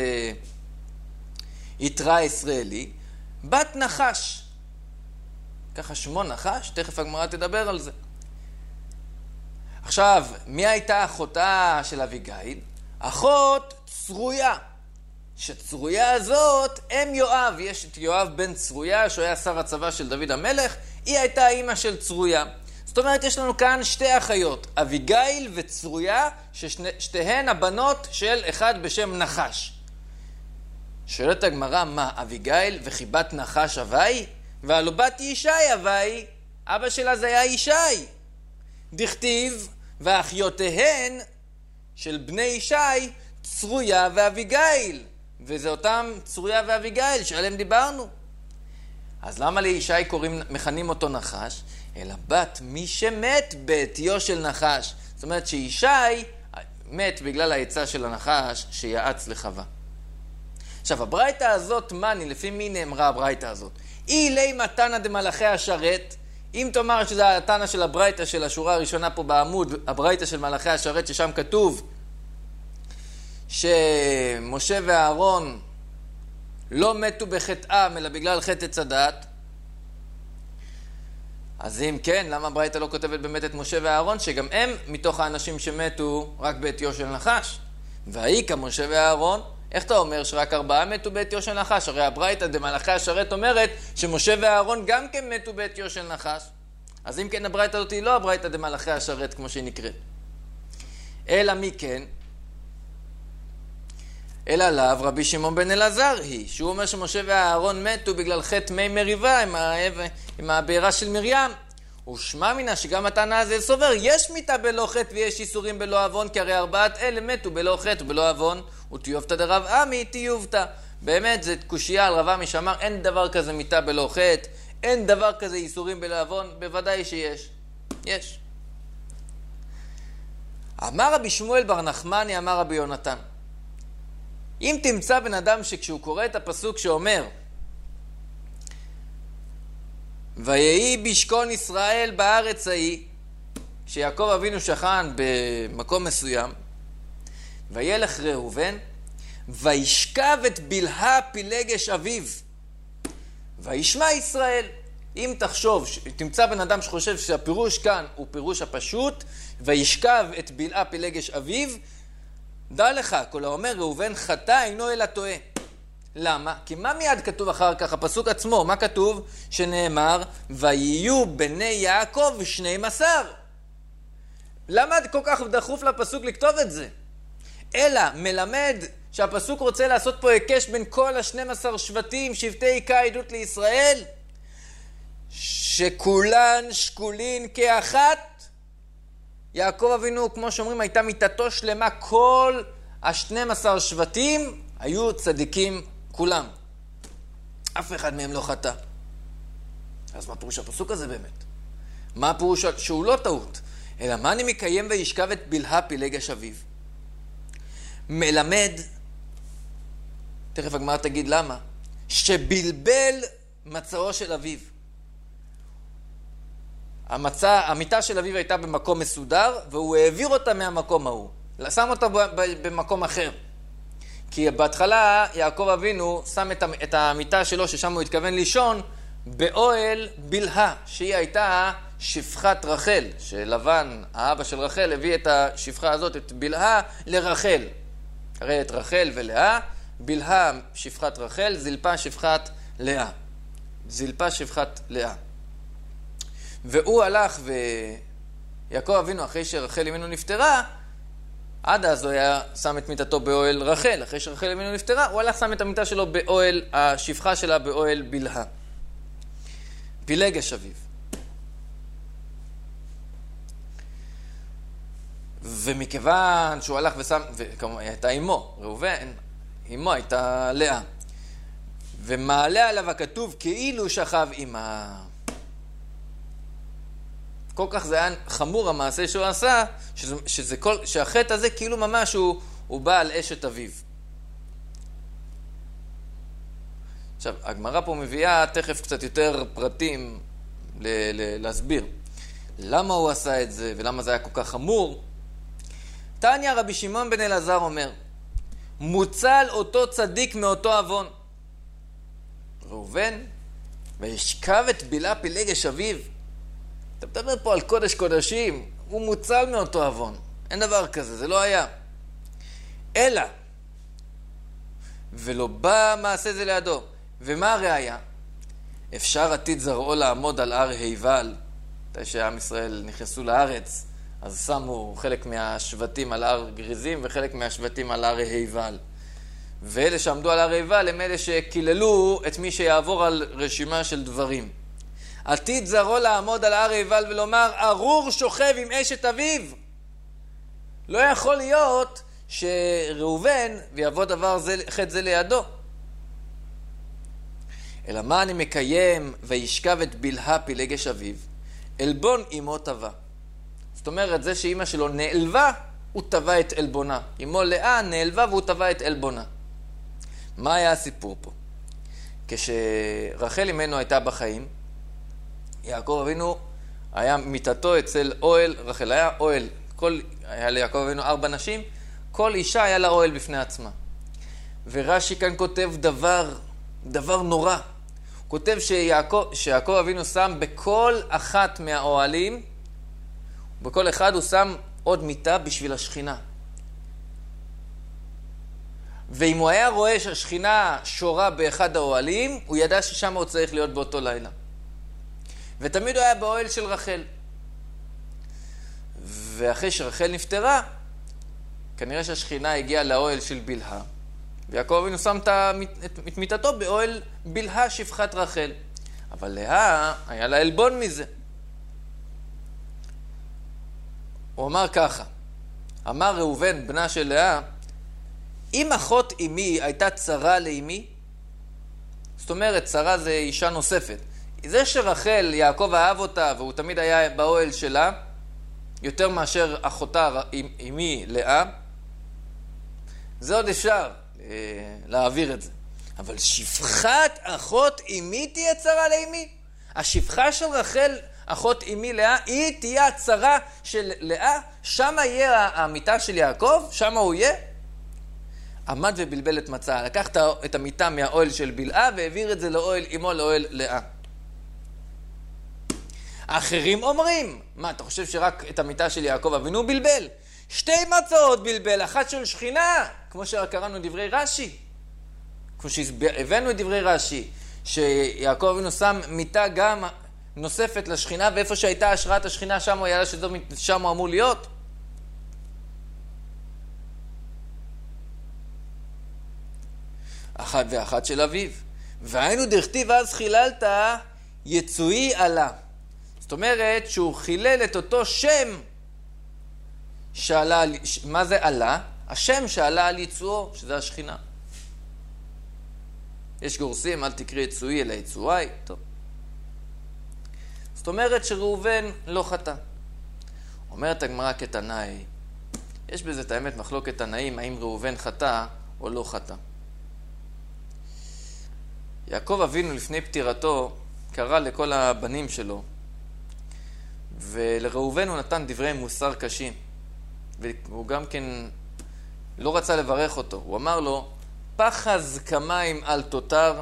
יתרא הישראלי? בת נחש. ככה שמו נחש, תכף הגמרא תדבר על זה. עכשיו, מי הייתה אחותה של אביגיל? אחות צרויה, שצרויה הזאת אם יואב, יש את יואב בן צרויה שהוא היה שר הצבא של דוד המלך, היא הייתה האמא של צרויה. זאת אומרת יש לנו כאן שתי אחיות, אביגיל וצרויה, ששתיהן הבנות של אחד בשם נחש. שואלת הגמרא, מה אביגיל וחיבת נחש אביי? והלא בת ישי אביי, אבא שלה זה היה ישי. דכתיב ואחיותיהן של בני ישי צרויה ואביגיל, וזה אותם צרויה ואביגיל שעליהם דיברנו. אז למה לישי מכנים אותו נחש? אלא בת מי שמת בעטיו של נחש. זאת אומרת שישי מת בגלל העצה של הנחש שיעץ לחווה. עכשיו הברייתא הזאת מני, לפי מי נאמרה הברייתא הזאת? אי לי מתנא דמלאכי השרת, אם תאמר שזה התנא של הברייתא של השורה הראשונה פה בעמוד, הברייתא של מלאכי השרת, ששם כתוב שמשה ואהרון לא מתו בחטאם אלא בגלל חטא עץ הדעת, אז אם כן, למה הברייתא לא כותבת באמת את משה ואהרון, שגם הם מתוך האנשים שמתו רק בעטיו של נחש? והאיכא משה ואהרון, איך אתה אומר שרק 4 מתו בעטיו של נחש? הרי הברייתא דמלאכי השרת אומרת שמשה ואהרון גם כן מתו בעטיו של נחש. אז אם כן הברייתא הזאת היא לא הברייתא דמלאכי השרת כמו שהיא נקראת. אלא מי כן? אלא לאו רבי שמעון בן אלעזר היא, שהוא אומר שמשה ואהרון מתו בגלל חטא מי מריבה עם הבעירה של מרים. ושמע מינה שגם התנא הזה סובר, יש מיתה בלא חטא ויש איסורים בלא עוון, כי הרי 4 אלה מתו בלא חטא ובלא עוון, ותיובתא דרב עמי תיובתא. באמת זה קושיה על רב עמי שאמר אין דבר כזה מיתה בלא חטא, אין דבר כזה איסורים בלא עוון. בוודאי שיש, יש. אמר רבי שמואל בר נחמני, אמר רבי יונתן, אם תמצא בן אדם שכשהוא קורא את הפסוק שאומר ויהי בישכון ישראל בארץ ההיא, שיעקב אבינו שכן במקום מסוים, וילך ראובן וישכב את בלהה פילגש אביו וישמע ישראל. אם תחשוב, תמצא בן אדם שחושב שהפירוש כאן הוא פירוש הפשוט, וישכב את בלהה פילגש אביו, דע לך, כל האומר ראובן חטא אינו אלא טועה. למה? כי מה מיד כתוב אחר כך? הפסוק עצמו, מה כתוב? שנאמר ויהיו בני יעקב 12. למה כל כך דחוף לפסוק לכתוב את זה? אלא מלמד שהפסוק רוצה לעשות פה היקש בין כל 12 שבטים, שבטי עיקר עדות לישראל, שכולן שקולין כאחת. יעקב אבינו, כמו שאומרים, הייתה מיתתו שלמה, כל 12 שבטים היו צדיקים כולם. אף אחד מהם לא חטא. אז מה פירוש הפסוק הזה באמת? מה הפירוש שהוא לא טעות? אלא מה אני מקיים וישכב את בלהה פילגש אביו? מלמד, תכף הגמרא תגיד למה, שבלבל מצאו של אביו. המיטה של אביו הייתה במקום מסודר, והוא העביר אותה מהמקום ההוא. שם אותה במקום אחר. כי בהתחלה יעקב אבינו שם את המיטה שלו, ששם הוא התכוון לישון, באוהל בלהה, שהיא הייתה שפחת רחל, שלבן, האבא של רחל, הביא את השפחה הזאת, את בלהה, לרחל. הרי את רחל ולאה, בלהה שפחת רחל, זלפה שפחת לאה. זלפה שפחת לאה. והוא הלך ויעקב אבינו אחרי שרחל אמנו נפטרה, עד אז הוא היה שם את מיטתו באוהל רחל. אחרי שרחל אמנו נפטרה, הוא הלך שם את המיטה שלו באוהל, השפחה שלה באוהל בלהה. פילגש אביו. ומכיוון שהוא הלך ושם, וכמובן הייתה אמו, ראובן, אמו הייתה לאה. ומעלה עליו הכתוב כאילו שכב עמה. כל כך זה היה חמור המעשה שהוא עשה, שהחטא הזה כאילו ממש הוא בא על אשת אביו. עכשיו, הגמרא פה מביאה תכף קצת יותר פרטים להסביר. למה הוא עשה את זה ולמה זה היה כל כך חמור? תניא רבי שמעון בן אלעזר אומר, מוצל אותו צדיק מאותו עוון. ראובן, וישכב את בלהה פילגש אביו. אתה מדבר פה על קודש קודשים, הוא מוצל מאותו עוון. אין דבר כזה, זה לא היה. אלא, ולא בא מעשה זה לידו. ומה הראיה? אפשר עתיד זרעו לעמוד על הר היבל. מתי שעם ישראל נכנסו לארץ, אז שמו חלק מהשבטים על הר גריזים וחלק מהשבטים על הר היבל. ואלה שעמדו על הר היבל הם אלה שקיללו את מי שיעבור על רשימה של דברים. עתיד זרעו לעמוד על הר היבל ולומר, ארור שוכב עם אשת אביו. לא יכול להיות שראובן ויבוא דבר זה, חטא זה לידו. אלא מה אני מקיים וישכב את בלהה פילגש אביו, אלבון אמו טבע. זאת אומרת, זה שאמא שלו נעלבה, הוא טבע את אלבונה. אמו לאה נעלבה והוא טבע את אלבונה. מה היה הסיפור פה? כשרחל אמנו הייתה בחיים, יעקב אבינו היה מיטתו אצל אוהל, רחל היה אוהל, היה ליעקב אבינו 4 נשים, כל אישה היה לה אוהל בפני עצמה. ורש"י כאן כותב דבר נורא. הוא כותב שיעקב אבינו שם בכל אחת מהאוהלים, בכל אחד הוא שם עוד מיטה בשביל השכינה. ואם הוא היה רואה שהשכינה שורה באחד האוהלים, הוא ידע ששם הוא צריך להיות באותו לילה. ותמיד הוא היה באוהל של רחל. ואחרי שרחל נפטרה, כנראה שהשכינה הגיעה לאוהל של בלהה. ויעקב אבינו שם את מיטתו באוהל בלהה שפחת רחל. אבל לאה היה לה אלבון מזה. הוא אמר ככה, אמר ראובן בנה של לאה, אם אחות אמי הייתה צרה לאמי, זאת אומרת צרה זה אישה נוספת. זה שרחל, יעקב אהב אותה והוא תמיד היה באוהל שלה, יותר מאשר אחותה אמי לאה, זה עוד אפשר להעביר את זה. אבל שפחת אחות אמי תהיה צרה לאמי? השפחה של רחל, אחות אמי לאה, היא תהיה הצרה של לאה? שמה יהיה המיטה של יעקב? שמה הוא יהיה? עמד ובלבל את מצאה. לקח את המיטה מהאוהל של בלהה והעביר את זה לאוהל אמו, לאוהל לאה. האחרים אומרים, מה, אתה חושב שרק את המיטה של יעקב אבינו בלבל? 2 מצאות בלבל, אחת של שכינה, כמו שקראנו דברי רש"י. כמו שהבאנו את דברי רש"י, שיעקב אבינו שם מיטה גם נוספת לשכינה, ואיפה שהייתה השראת השכינה, שם הוא ידע ששם הוא אמור להיות. אחת ואחת של אביו. והיינו דכתיב אז חיללת יצואי עלה. זאת אומרת שהוא חילל את אותו שם שעלה, מה זה עלה? השם שעלה על יצואו, שזה השכינה. יש גורסים, אל תקריא יצואי אלא יצואי. טוב. זאת אומרת שראובן לא חטא. אומרת הגמרא כתנאי, יש בזה את האמת מחלוקת תנאים, האם ראובן חטא או לא חטא. יעקב אבינו לפני פטירתו קרא לכל הבנים שלו, ולראובן הוא נתן דברי מוסר קשים, והוא גם כן לא רצה לברך אותו. הוא אמר לו, פחז כמים על תותר,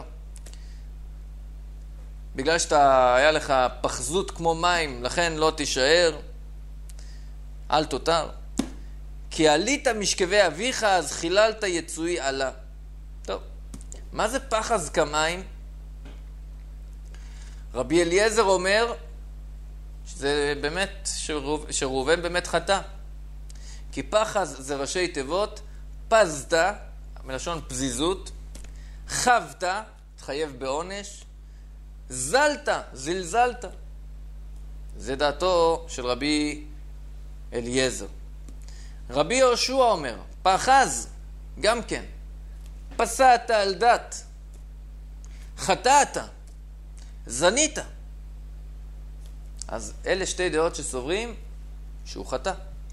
בגלל היה לך פחזות כמו מים, לכן לא תישאר, על תותר. כי עלית משכבי אביך, אז חיללת יצואי עלה. טוב, מה זה פחז כמים? רבי אליעזר אומר, שזה באמת, שראובן באמת חטא. כי פחז זה ראשי תיבות, פזת, מלשון פזיזות, חבת, תחייב בעונש, זלת, זלזלת. זה דעתו של רבי אליעזר. רבי יהושע אומר, פחז, גם כן, פסעת על דת, חטאת, זנית. אז אלה 2 דעות שסוברים שהוא חטא.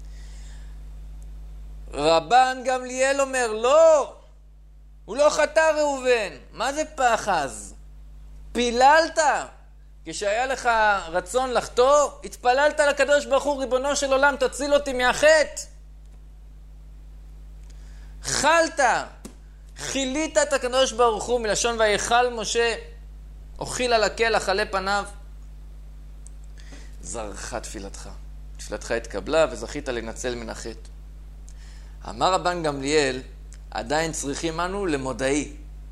רבן גמליאל אומר, לא, הוא לא חטא ראובן. מה זה פחז? פיללת. כשהיה לך רצון לחטוא, התפללת לקדוש ברוך הוא, ריבונו של עולם, תציל אותי מהחטא. חלת, חילית את הקדוש ברוך הוא, מלשון ויחל משה, אוכיל על הקל, אכלה פניו. זרחה תפילתך. תפילתך התקבלה וזכית לנצל מן החטא. אמר רבן גמליאל, עדיין צריכים אנו למודעי.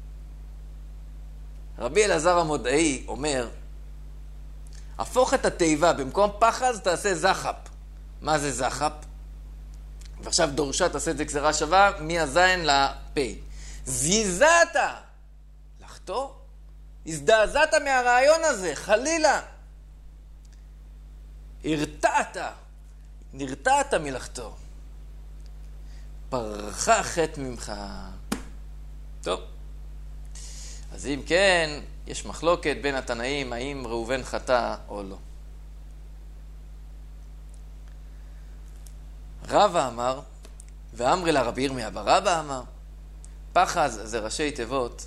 רבי אלעזר המודעי אומר, הפוך את התיבה, במקום פחז תעשה זחפ. מה זה זחפ? ועכשיו דורשה תעשה את זה גזירה שווה, מהזין לפי. זיזת, לחתור? הזדעזעת מהרעיון הזה, חלילה. הרתעת, נרתעת מלחתור. פרחה חטא ממך. טוב. אז אם כן, יש מחלוקת בין התנאים, האם ראובן חטא או לא. רבא אמר, ואמרי לה רבי ירמיה ברבא אמר, פחז זה ראשי תיבות,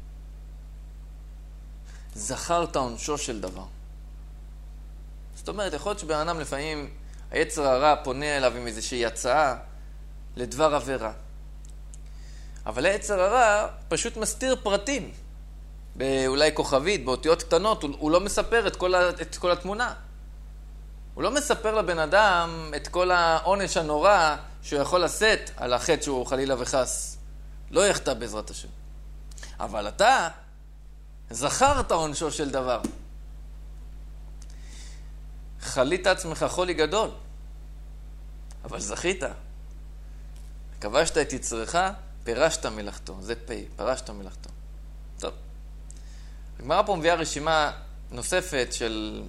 זכרת עונשו של דבר. זאת אומרת, יכול להיות שבן אדם לפעמים היצר הרע פונה אליו עם איזושהי הצעה לדבר עבירה. אבל היצר הרע פשוט מסתיר פרטים. באולי כוכבית, באותיות קטנות, הוא לא מספר את כל התמונה. הוא לא מספר לבן אדם את כל העונש הנורא שהוא יכול לשאת על החטא שהוא חלילה וחס. לא יחטא בעזרת השם. אבל אתה זכרת עונשו של דבר. חלית עצמך חולי גדול, אבל זכית. כבשת את יצרך, פירשת מלאכתו. זה פי, פירשת מלאכתו. טוב. הגמרא פה מביאה רשימה נוספת של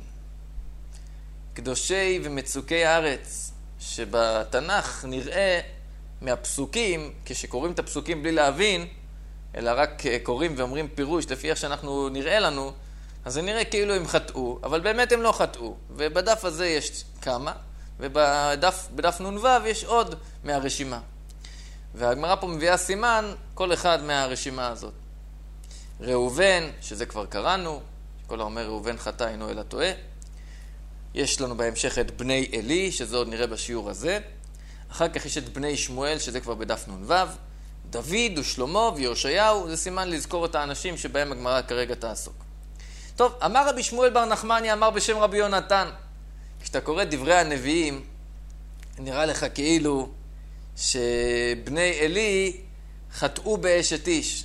קדושי ומצוקי הארץ, שבתנ"ך נראה מהפסוקים, כשקוראים את הפסוקים בלי להבין, אלא רק קוראים ואומרים פירוש לפי איך שאנחנו נראה לנו, אז זה נראה כאילו הם חטאו, אבל באמת הם לא חטאו. ובדף הזה יש כמה, ובדף נ"ו יש עוד מהרשימה. והגמרא פה מביאה סימן כל אחד מהרשימה הזאת. ראובן, שזה כבר קראנו, כל האומר ראובן חטא אינו אלא טועה. יש לנו בהמשך את בני אלי, שזה עוד נראה בשיעור הזה. אחר כך יש את בני שמואל, שזה כבר בדף נ"ו. דוד ושלמה ויהושעיהו, זה סימן לזכור את האנשים שבהם הגמרא כרגע תעסוק. טוב, אמר רבי שמואל בר נחמני, אמר בשם רבי יונתן. כשאתה קורא דברי הנביאים, נראה לך כאילו שבני אלי חטאו באשת איש.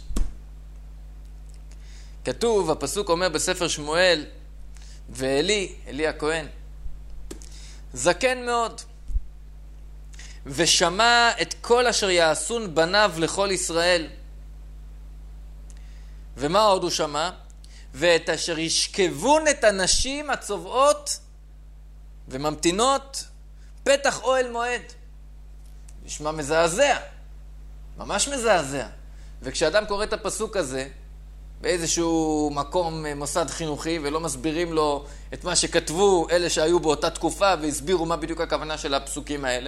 כתוב, הפסוק אומר בספר שמואל, ואלי, אלי הכהן, זקן מאוד, ושמע את כל אשר יעשון בניו לכל ישראל. ומה עוד הוא שמע? ואת אשר ישכבון את הנשים הצובעות וממתינות פתח אוהל מועד. נשמע מזעזע, ממש מזעזע. וכשאדם קורא את הפסוק הזה באיזשהו מקום, מוסד חינוכי, ולא מסבירים לו את מה שכתבו אלה שהיו באותה תקופה והסבירו מה בדיוק הכוונה של הפסוקים האלה,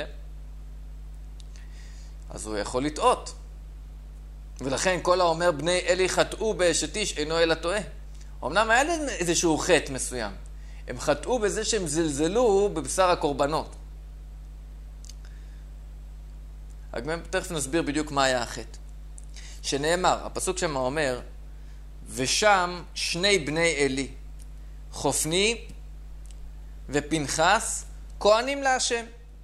אז הוא יכול לטעות. ולכן כל האומר בני אלי חטאו באשת איש אינו אלא טועה. אמנם היה להם איזשהו חטא מסוים. הם חטאו בזה שהם זלזלו בבשר הקורבנות. תכף נסביר בדיוק מה היה החטא. שנאמר, הפסוק שם אומר, ושם שני בני אלי, חופני ופנחס, כהנים להשם.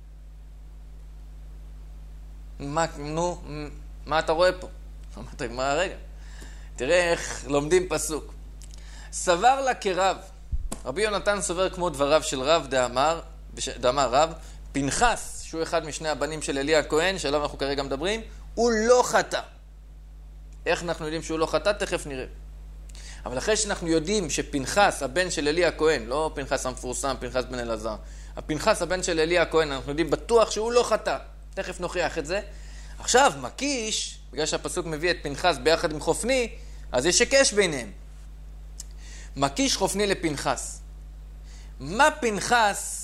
מה אתה רואה פה? אמרת, מה רגע? תראה איך לומדים פסוק. סבר לה כרב. רבי יונתן סובר כמו דבריו של רב דאמר רב, פנחס, שהוא אחד משני הבנים של אלי הכהן, שעליו אנחנו כרגע מדברים, הוא לא חטא. איך אנחנו יודעים שהוא לא חטא? תכף נראה. אבל אחרי שאנחנו יודעים שפנחס, הבן של אלי הכהן, לא פנחס המפורסם, פנחס בן אלעזר, הפנחס, הבן של אלי הכהן, אנחנו יודעים בטוח שהוא לא חטא. תכף נוכיח את זה. עכשיו, מקיש, בגלל שהפסוק מביא את פנחס ביחד עם חופני, אז יש שקש ביניהם. מקיש חופני לפנחס. מה פנחס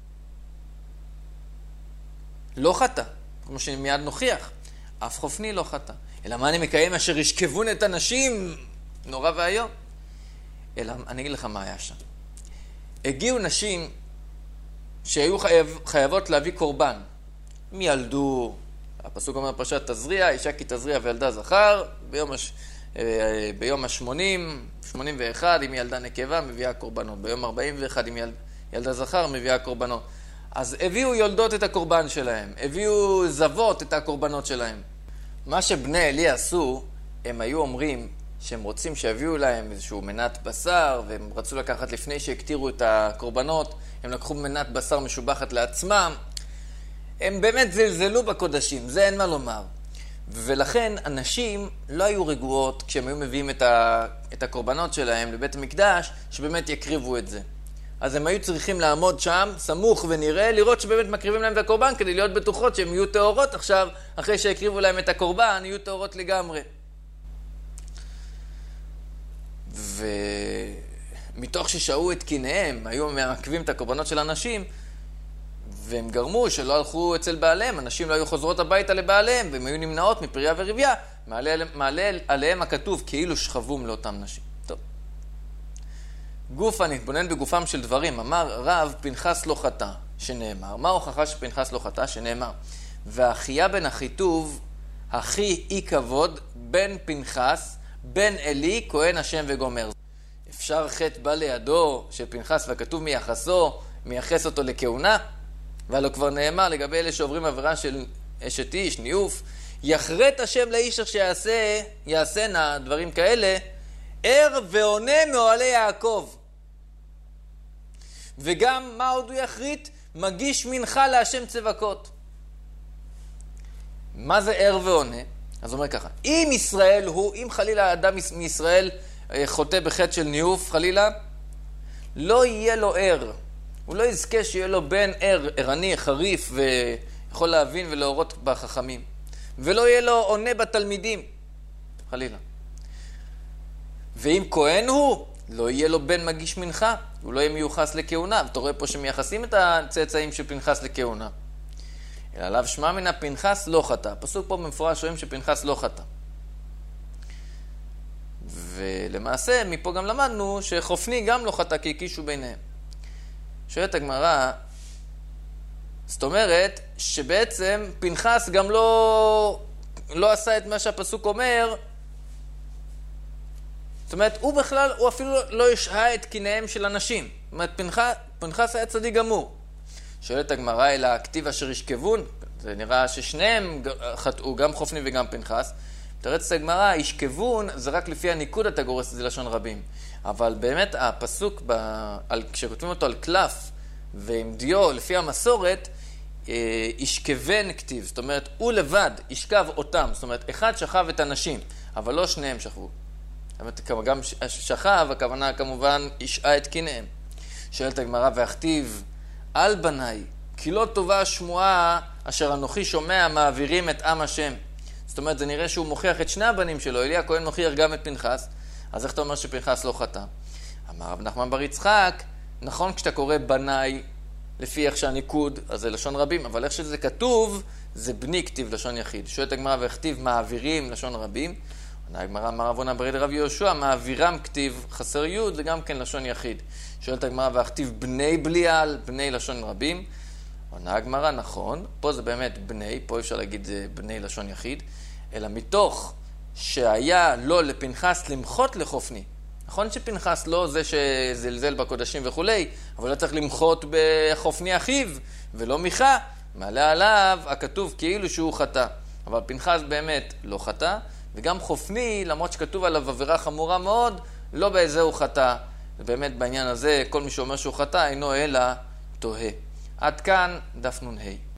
לא חטא? כמו שמיד נוכיח. אף חופני לא חטא. אלא מה אני מקיים אשר ישכבון את הנשים? נורא והיום. אלא אני אגיד לך מה היה שם. הגיעו נשים שהיו חייבות להביא קורבן. הם ילדו, הפסוק אומר פרשת תזריע, אישה כי תזריע וילדה זכר, ביום ה-80, 81, אם ילדה נקבה, מביאה קורבנות. ביום 41, אם ילדה זכר, מביאה קורבנות. אז הביאו יולדות את הקורבן שלהם, הביאו זבות את הקורבנות שלהם. מה שבני אלי עשו, הם היו אומרים שהם רוצים שיביאו להם איזשהו מנת בשר, והם רצו לקחת לפני שהקטירו את הקורבנות, הם לקחו מנת בשר משובחת לעצמם. הם באמת זלזלו בקודשים, זה אין מה לומר. ולכן אנשים לא היו רגועות כשהם היו מביאים את הקורבנות שלהם לבית המקדש, שבאמת יקריבו את זה. אז הם היו צריכים לעמוד שם, סמוך ונראה, לראות שבאמת מקריבים להם את הקורבן, כדי להיות בטוחות שהם יהיו טהורות עכשיו, אחרי שהקריבו להם את הקורבן, יהיו טהורות לגמרי. ומתוך ששאו את קיניהם, היו מעכבים את הקורבנות של אנשים, והם גרמו שלא הלכו אצל בעליהם, אנשים לא היו חוזרות הביתה לבעליהם, והם היו נמנעות מפריה ורביה, מעלה עליהם הכתוב כאילו שכבום לאותם נשים. טוב. גופה נתבונן בגופם של דברים, אמר רב פנחס לא חטא, שנאמר. מה ההוכחה שפנחס לא חטא? שנאמר. והאחיה בן אחיטוב, אחי אי כבוד, בן פנחס, בן אלי, כהן השם וגומר. אפשר חטא בא לידו של פנחס והכתוב מייחסו, מייחס אותו לכהונה? והלא כבר נאמר לגבי אלה שעוברים עבירה של אשת איש, ניאוף, יחרט השם לאיש אשר יעשנה דברים כאלה, ער ועונה מאוהלי יעקב. וגם מה עוד הוא יחריט? מגיש מנחה להשם צבקות. מה זה ער ועונה? אז הוא אומר ככה, אם חלילה האדם מישראל חוטא בחטא של ניאוף, חלילה, לא יהיה לו ער. הוא לא יזכה שיהיה לו בן ערני, חריף, ויכול להבין ולהורות בחכמים. ולא יהיה לו עונה בתלמידים, חלילה. ואם כהן הוא, לא יהיה לו בן מגיש מנחה, הוא לא יהיה מיוחס לכהונה. ואתה רואה פה שמייחסים את הצאצאים של פנחס לכהונה. אלא עליו שמע מן הפנחס לא חטא. פסוק פה במפורש רואים שפנחס לא חטא. ולמעשה, מפה גם למדנו שחופני גם לא חטא כי הקישו ביניהם. שואלת הגמרא, זאת אומרת שבעצם פנחס גם לא עשה את מה שהפסוק אומר, זאת אומרת, הוא אפילו לא השהה את קיניהם של אנשים. זאת אומרת, פנחס היה צדיק גמור. שואלת הגמרא, אלא הכתיב אשר ישכבון, זה נראה ששניהם חטאו, גם חופני וגם פנחס. תרץ הגמרא, ישכבון זה רק לפי הניקוד אתה גורס את זה לשון רבים. אבל באמת הפסוק, כשכותבים אותו על קלף ועם דיו, לפי המסורת, ישכבן כתיב. זאת אומרת, הוא לבד ישכב אותם. זאת אומרת, אחד שכב את הנשים, אבל לא שניהם שכבו. זאת אומרת, גם שכב, הכוונה כמובן ישעה את קיניהם. שואלת הגמרא, והכתיב על בניי, כי לא טובה השמועה אשר אנוכי שומע מעבירים את עם השם. זאת אומרת, זה נראה שהוא מוכיח את שני הבנים שלו. אלי הכהן מוכיח גם את פנחס. אז איך אתה אומר שפנחס לא חטא? אמר רב נחמן בר יצחק, נכון כשאתה קורא בניי, לפי איך שהניקוד, אז זה לשון רבים, אבל איך שזה כתוב, זה בני כתיב לשון יחיד. שואלת הגמרא והכתיב מעבירים לשון רבים. עונה הגמרא, אמר רב הונא ברי לרב יהושע, מעבירם כתיב חסר יוד, זה גם כן לשון יחיד. שואלת הגמרא והכתיב בני בליעל, בני לשון רבים. עונה הגמרא, נכון, פה זה באמת בני, פה אפשר להגיד זה בני לשון יחיד, אלא מתוך שהיה לו לפנחס למחות לחופני. נכון שפנחס לא זה שזלזל בקודשים וכולי, אבל לא צריך למחות בחופני אחיו, ולא מיכה, מעלה עליו הכתוב כאילו שהוא חטא. אבל פנחס באמת לא חטא, וגם חופני, למרות שכתוב עליו עבירה חמורה מאוד, לא באיזה הוא חטא. ובאמת בעניין הזה, כל מי שאומר שהוא חטא אינו אלא תוהה. עד כאן דף נ"ה.